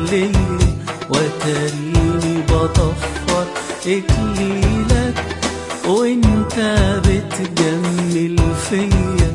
ليا وتريني بطفر اكليلك وانت بتجمل فيا.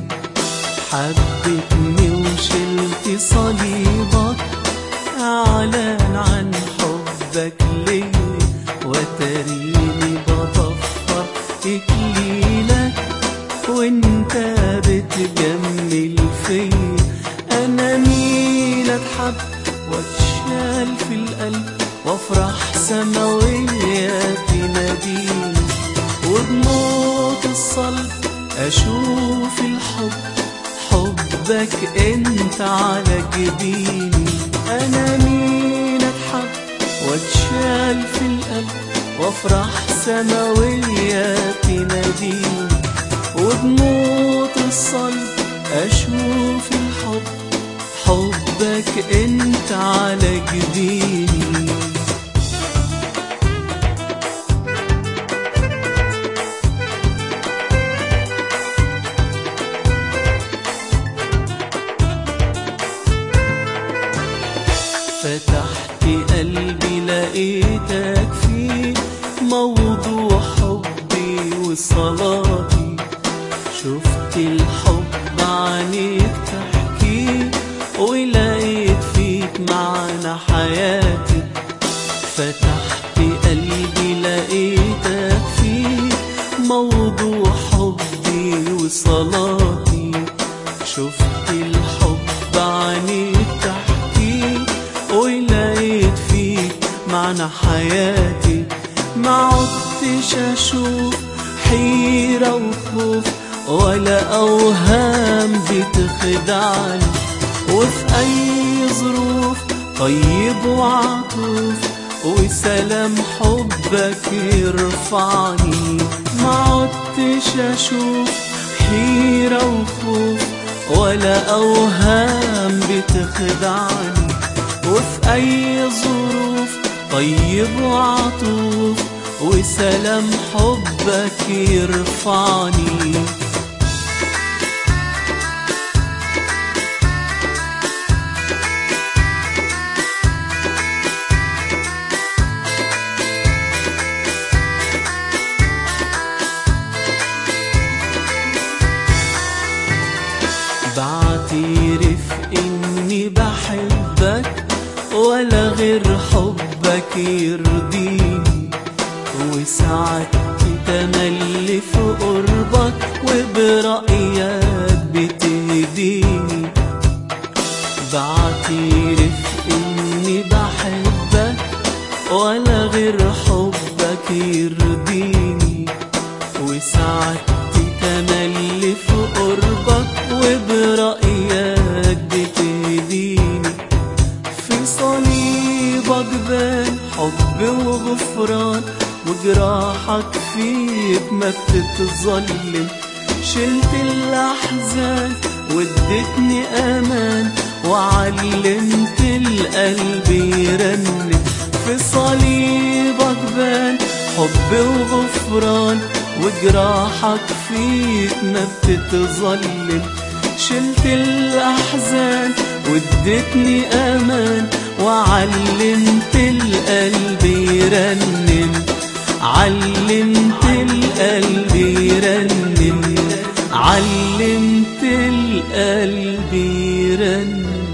حبتني وشلت صليبك اعلان عن حبك ليا وتريني بطفر اكليلك وانت بتجمل فيا. انا مين اتحب واتشال في القلب وافرح سماوية تناديني وبموت الصلب اشوف الحب حبك انت على جبيني. انا مين اتحب واتشال في القلب وافرح سماوية تناديني وبموت الصلب اشوف الحب حبك انت على جبيني. فتحت قلبي لقيتك فيه موضوع حبي وصلاتي. شفت الحب عنيك تحكي ولقيت فيك معنى حياتي. فتحت قلبي لقيتك فيه موضوع حبي وصلاتي. شفت الحب عنيك تحكي ولقيت فيك معنى حياتي. ما عدتش اشوف حيرة وخوف ولا اوهام بتخدعني وفي اي ظروف طيب وعطوف وسلام حبك يرفعني. ما عدتش اشوف حيرة وخوف ولا اوهام بتخدعني وفي اي ظروف طيب وعطوف وسلام حبك يرفعني. بعترف اني بحبك ولا غير حبك يرضيني وساعات تملي في قربك وبرأيك بتهديني. بعترف اني بحبك ولا غير حبك يرضيني وساعات تملي في قربك وبرأيك بتهديني. في صليبك بان حب وغفران وجراحك فيك ما بتتظلم. شلت الأحزان واديتني أمان وعلمت القلب يرنم. في صليبك بان حب وغفران وجراحك فيك ما بتتظلم. شلت الأحزان واديتني أمان وعلمت القلب يرنم. علمت القلب يرنم علمت القلب يرنم.